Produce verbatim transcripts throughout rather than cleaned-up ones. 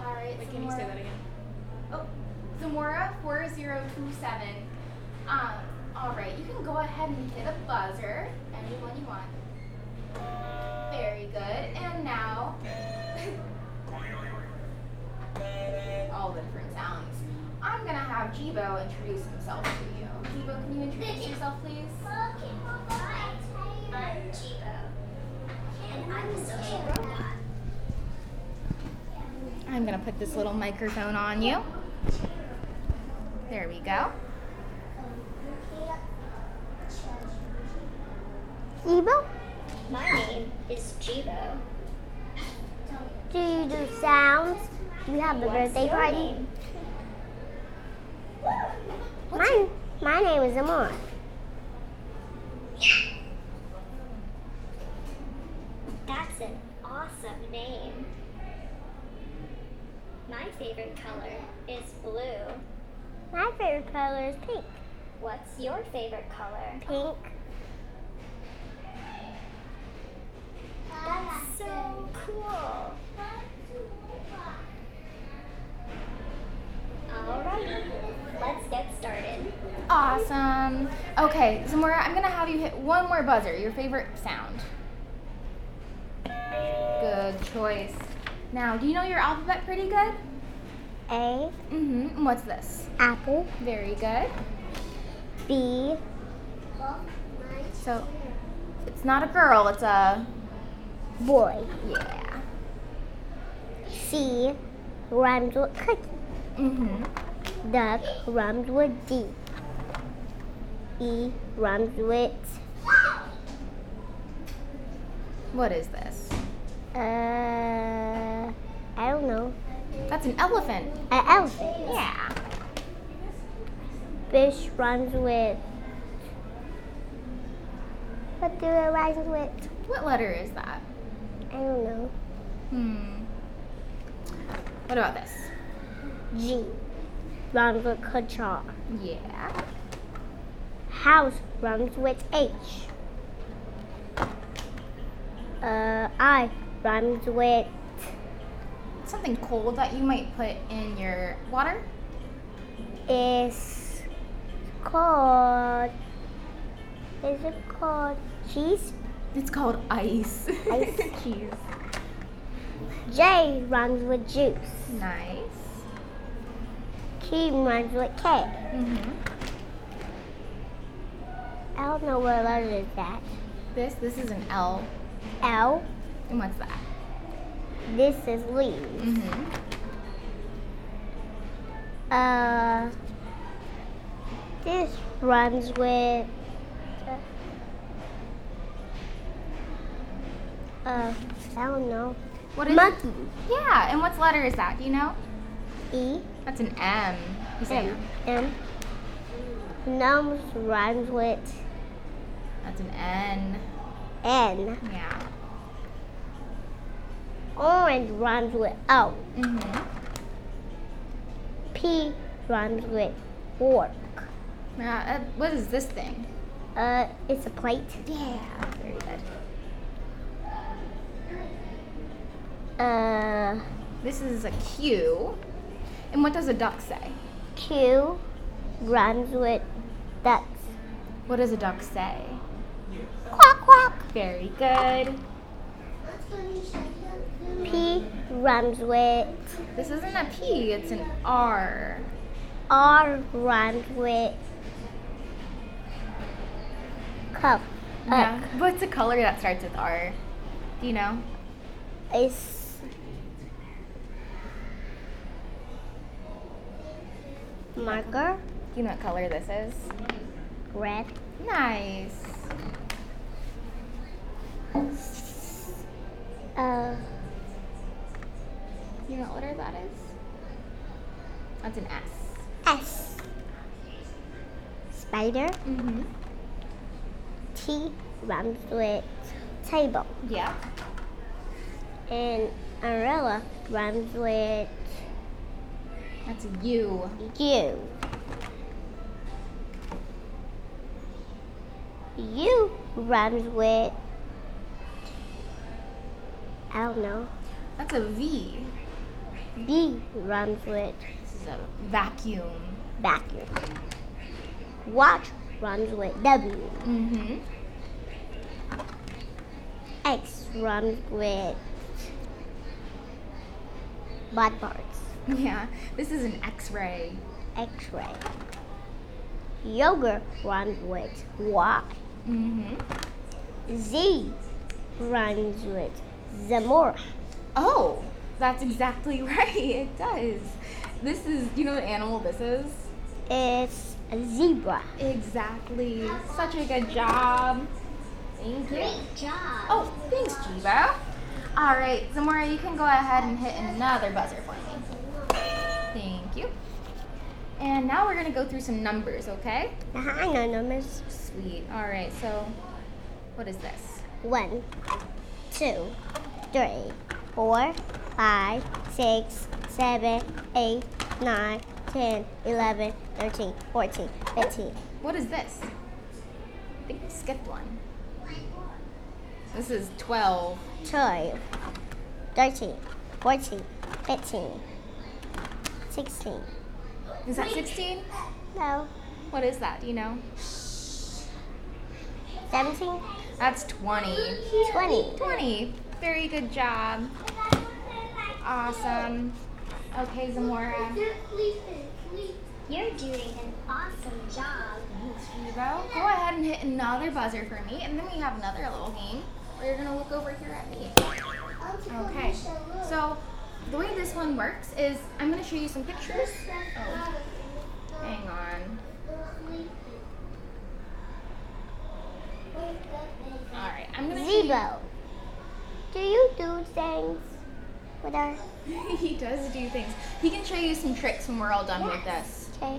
All right. Wait, can you say that again? Oh, Zamora four zero two seven. Um, all right, you can go ahead and hit a buzzer, anyone you want. Very good. And now, all the different sounds. I'm gonna have Jibo introduce himself to you. Jibo, can you introduce yourself, please? Okay, hi, I'm Jibo, and I'm a social robot. I'm gonna put this little microphone on you. There we go. Jibo? My name is Jibo. Do you do sounds? Do you have the What's birthday your party? name? Mine, my name is Amon. That's an awesome name. My favorite color is blue. My favorite color is pink. What's your favorite color? Pink. That's so cool. Alrighty, let's get started. Awesome. Okay, Zamora, I'm gonna have you hit one more buzzer. Your favorite sound. Good choice. Now, do you know your alphabet pretty good? A, Mm-hmm. And what's this? apple. Very good. B, So, it's not a girl, it's a boy. yeah. C, rhymes with cookie. Mm-hmm. Duck rhymes with D. E rhymes with What is this? uh I don't know. That's an elephant. An elephant. Yeah. Fish rhymes with what do it rhymes with? What letter is that? I don't know. Hmm. What about this? G rhymes with guitar. Yeah. House rhymes with H. Uh, I rhymes with Something cold that you might put in your water? is called is it called cheese? It's called ice. Ice. Cheese. J rhymes with juice. Nice. K rhymes with K. Mm-hmm. I don't know what letter is that. This, this is an L. L. And what's that? This is leaves. Mm-hmm. Uh, this rhymes with uh, I don't know. What is Monkey. it? Yeah, and what's letter is that? Do you know? E. That's an M. You say M. M. Nums rhymes with that's an N. N. Yeah. Orange rhymes with O. Mm-hmm. P rhymes with fork. Uh, what is this thing? Uh, it's a plate. Yeah. Very good. Uh, This is a Q. And what does a duck say? Q rhymes with ducks. What does a duck say? Quack quack. Very good. P rhymes with This isn't a P, it's an R. R rhymes with cup. Yeah. What's a color that starts with R? Do you know? It's marker. Do you know what color this is? Red. Nice. Uh, You know what letter that is? That's an S. S. Spider. Mm-hmm. T rhymes with table. Yeah. And umbrella rhymes with That's a U. U. U rhymes with I don't know. That's a V. B rhymes with This is a vacuum. vacuum. Watch rhymes with W. Mm-hmm. X rhymes with body parts. Yeah, this is an X-ray. X-ray. Yogurt rhymes with Y. Mm-hmm. Z rhymes with Zamora. Oh, that's exactly right. It does. This is, do you know what animal this is? It's a zebra. Exactly. Such a good job. Thank you. Great job. Oh, thanks, Jibo. All right, Zamora, you can go ahead and hit another buzzer for me. Thank you. And now we're gonna go through some numbers, okay? Uh-huh, I know numbers. Sweet. All right, so what is this? One, two, three, four, five, six, seven, eight, nine, ten, eleven, thirteen, fourteen, fifteen. What is this? I think we skipped one. This is twelve. twelve, thirteen, fourteen, fifteen, sixteen. Is that sixteen? No, What is that? Do you know? seventeen, That's twenty. twenty. twenty. Very good job. Awesome. Okay, Zamora. You're doing an awesome job. Thanks, Jibo. Go ahead and hit another buzzer for me, and then we have another little game where you're gonna look over here at me. Okay. So the way this one works is I'm gonna show you some pictures. Oh, hang on. All right, I'm gonna show you- Zebo, do you do things with our... He does do things. He can show you some tricks when we're all done with this. Okay.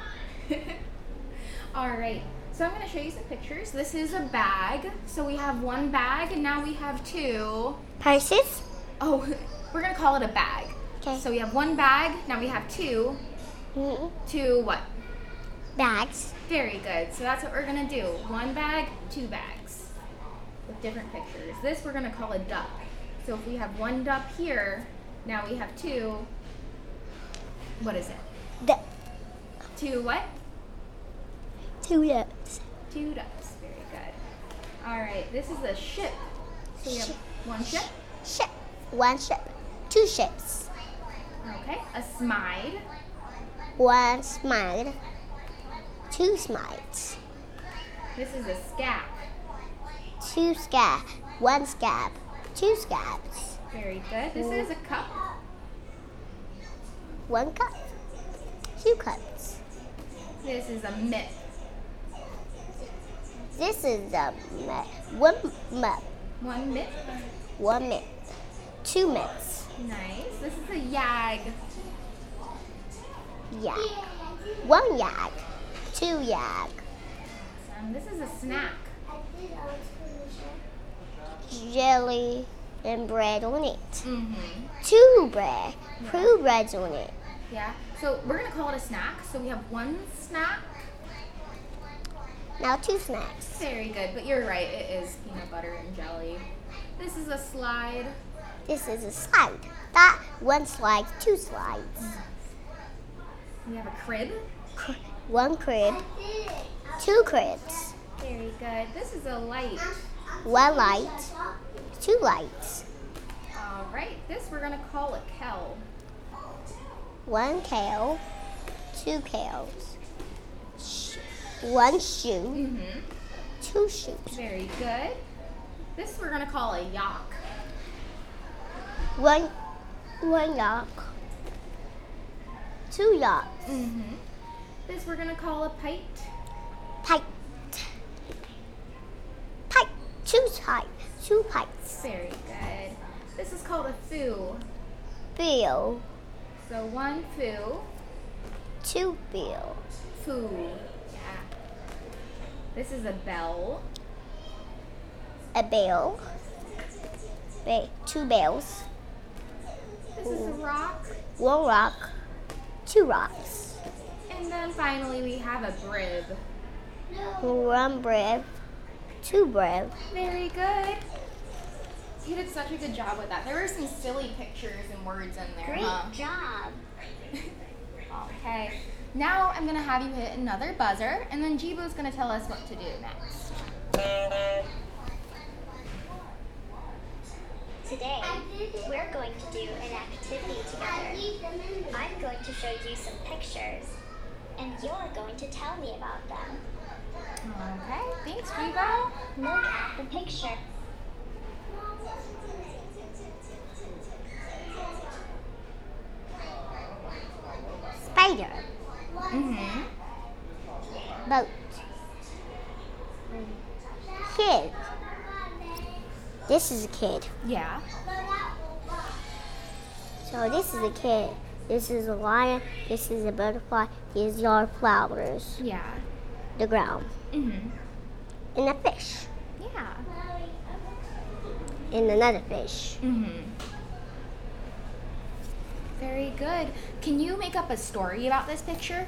All right, so I'm going to show you some pictures. This is a bag. So we have one bag, and now we have two. Purses? Oh, we're going to call it a bag. Okay. So we have one bag, now we have two. Mm, Two what? bags. Very good. So that's what we're going to do. One bag, two bags with different pictures. This we're going to call a duck. So if we have one duck here, now we have two. What is it? The Two what? two ducks. Two ducks. Very good. All right, this is a ship. So we have Ship. one ship. Ship. One ship. Two ships. Okay, a smide. One smile. Two smiles. This is a scab. Two scab. One scab. Two scabs. Very good. This is a cup. One cup. Two cups. This is a mitt. This is a ma- one map. One mitt. One mitt. Two mitts. Nice. This is a yag. Yak. One yak. Two yak. Um, this is a snack. Jelly and bread on it. Mm-hmm. Two bread. Two breads on it. Yeah. So we're gonna call it a snack. So we have one snack. Now two snacks. Very good. But you're right. It is peanut butter and jelly. This is a slide. This is a slide. That one slide, two slides. We have a crib. Cr- One crib, two cribs. Very good. This is a light. One light, two lights. All right. This we're gonna call a kell. One cow, two cows. Sh- One shoe, Mm-hmm. two shoes. Very good. This we're gonna call a yak. One, one yak, two yaks. Mm-hmm. This we're gonna call a pite. Pipe, pipe, two pipe, two pipes. Very good. This is called a foo. Bill, So one foo, two bill. foo. Yeah. This is a bell. A bell, ba- two bells. This is a rock. One rock, two rocks. And then finally we have a brib. One bread, two bread. Very good. You did such a good job with that. There were some silly pictures and words in there, Great huh? job. Okay. Now I'm going to have you hit another buzzer, and then Jibo's going to tell us what to do next. Today, we're going to do an activity together. I'm going to show you some pictures, and you're going to tell me about them. Okay. Thanks, Jibo. Look at the picture. Spider. Mm-hmm. Boat. Kid. This is a kid. Yeah. So this is a kid. This is a lion. This is a butterfly. These are flowers. Yeah. The ground. Mm-hmm. And a fish. Yeah. And another fish. Mm-hmm. Very good. Can you make up a story about this picture?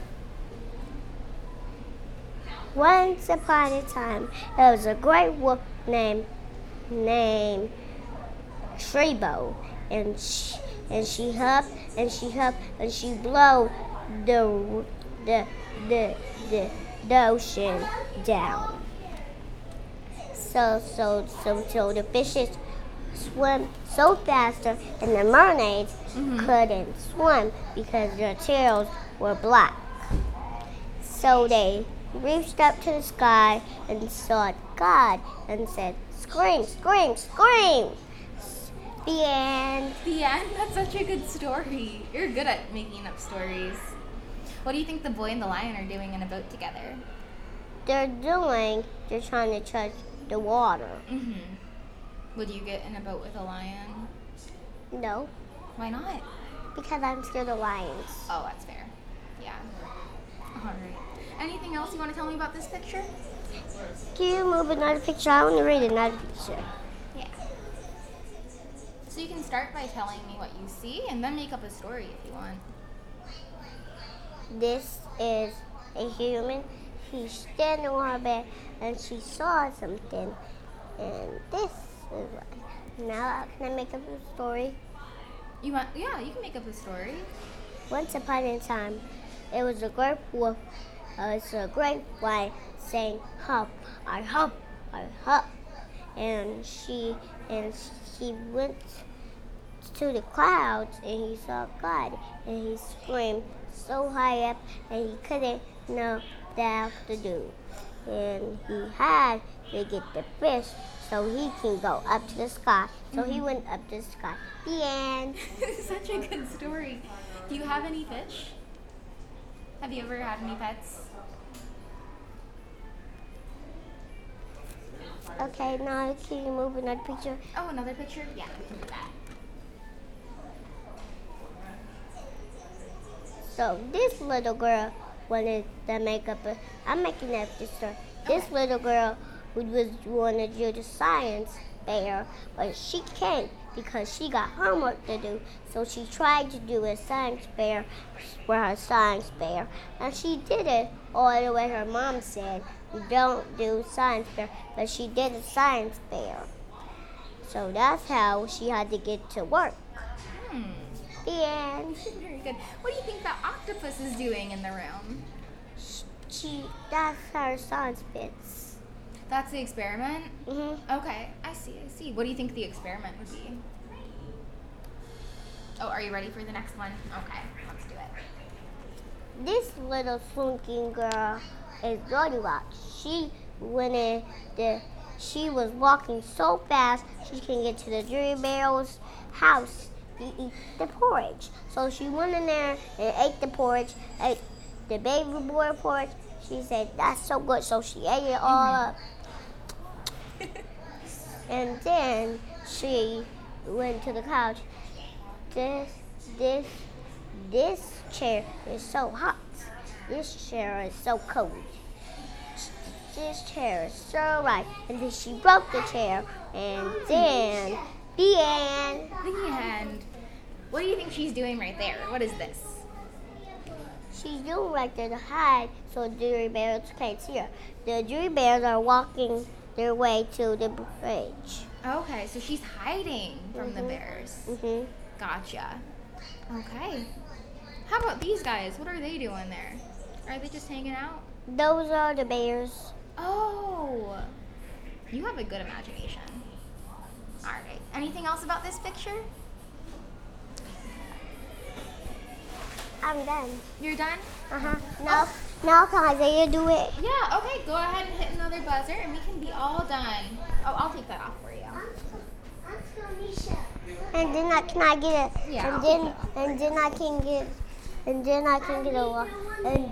Once upon a time, there was a great wolf named named Shribo, and she, and she huffed and she huffed and she blew the the the the, the ocean down. So so so so the fishes swim so faster, and the mermaids Mhm. couldn't swim because their tails were black. So they reached up to the sky and saw God and said, "Scream, scream, scream!" The end. The end? That's such a good story. You're good at making up stories. What do you think the boy and the lion are doing in a boat together? They're doing, they're trying to touch the water. Mm-hmm. Would you get in a boat with a lion? No, Why not? because I'm scared of lions. Oh, that's fair. Yeah. All right. Anything else you want to tell me about this picture? Can you move another picture? I want to read another picture. Yeah. So you can start by telling me what you see and then make up a story if you want. This is a human. She's standing on her bed and she saw something. And this is what. Now, can I make up a story? You want? Yeah, you can make up a story. Once upon a time, it was a great wolf. Uh, it's a great lion saying, "Hop, I hop, I hop," and she and she went to the clouds and he saw God and he screamed so high up and he couldn't know what to do, and he had to get the fish so he can go up to the sky. So he went up to the sky. The end. Such a good story. Do you have any fish? Have you ever had any pets? Okay, now can you move another picture? Oh, another picture? Yeah, we can do that. So this little girl wanted to make up a, I'm making up this story. This Okay. little girl who was wanted to do the science fair, but she can't because she got homework to do. So she tried to do a science fair for her science fair, and she did it all the way her mom said, "Don't do science fair," but she did a science fair. So that's how she had to get to work. Hmm. The end. Very good. What do you think that octopus is doing in the room? She, that's her science bits. That's the experiment? hmm Okay, I see, I see. What do you think the experiment would be? Oh, are you ready for the next one? Okay, let's do it. This little flunking girl is Goldilocks. She went in the, she was walking so fast she can get to the Dream Barrel's house to eat the porridge. So she went in there and ate the porridge, ate the baby boy porridge. She said, "That's so good." So she ate it all up. And then she went to the couch. This, this, this chair is so hot. This chair is so cold. This chair is so right. And then she broke the chair. And then the end. The end. What do you think she's doing right there? What is this? She's doing right there to hide so the Dream Bears can't see her. The Dream Bears are walking their way to the fridge. Okay, so she's hiding from the Mhm. bears. Mhm. Gotcha. Okay. How about these guys? What are they doing there? Are they just hanging out? Those are the bears. Oh, you have a good imagination. All right. Anything else about this picture? I'm done. You're done? Uh huh. Now, now can Isaiah do it? Yeah. Okay. Go ahead and hit another buzzer, and we can be all done. Oh, I'll take that off for you. And then I can I get it? Yeah, I'll And take then that off and then I can get and then I can get a wa- and